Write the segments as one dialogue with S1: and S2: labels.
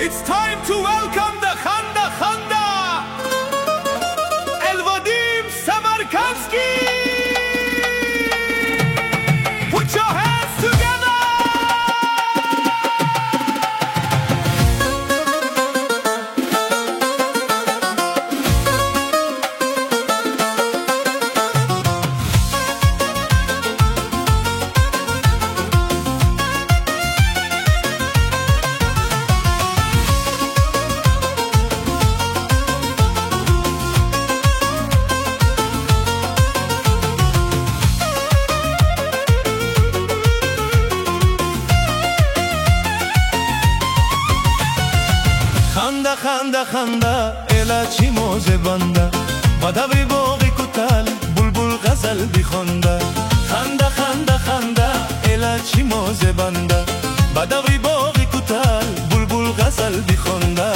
S1: It's time to welcome the Khanda Khanda Elvadim Samarkansky. Put your hands together.
S2: خنده خنده خنده الا چی موزه بنده بدوی باقی کتل بلبل غزل بخونده خنده خنده خنده الا چی موزه بنده بدوی باقی کتل بلبل غزل بخونده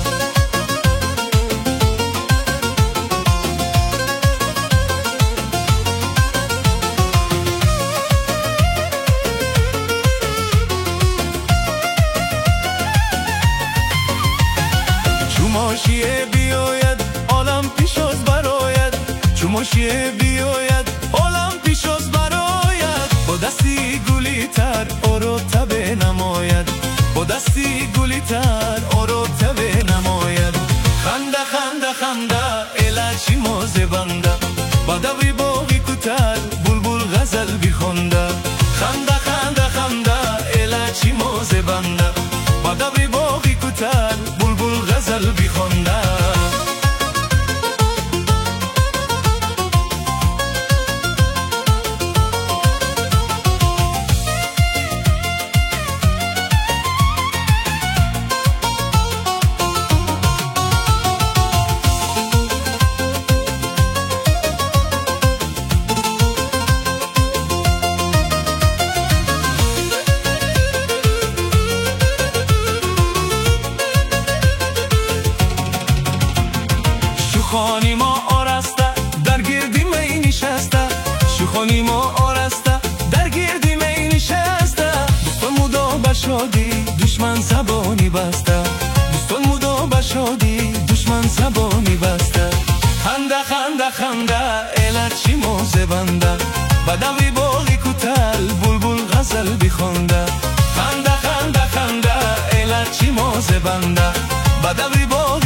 S2: چوماشیه بیاید عالم پیش از براید چوماشیه بیاید عالم پیش از براید با دستی گلی تر آرو تبه نماید با دستی گلی تر آرو تبه نماید خنده خنده خنده الا چی موزه بنده بدوی باقی کتر بلبل غزل بخونده خنده خنده خنده الا چی موزه بنده بدوی باقی کتر بلبل غزل بخونده شوخانی ما آرسته در گردی می نشسته شوخانی ما آرسته در گردی می نشسته دوستان مدا بشادی دشمن زبانی بسته دوستان مدا بشادی دشمن زبانی بسته خنده خنده خنده الا چی موزه بنده بدوی باقی کتل بلبل غزل بخونده خنده خنده خنده الا چی موزه بنده بدوی باقی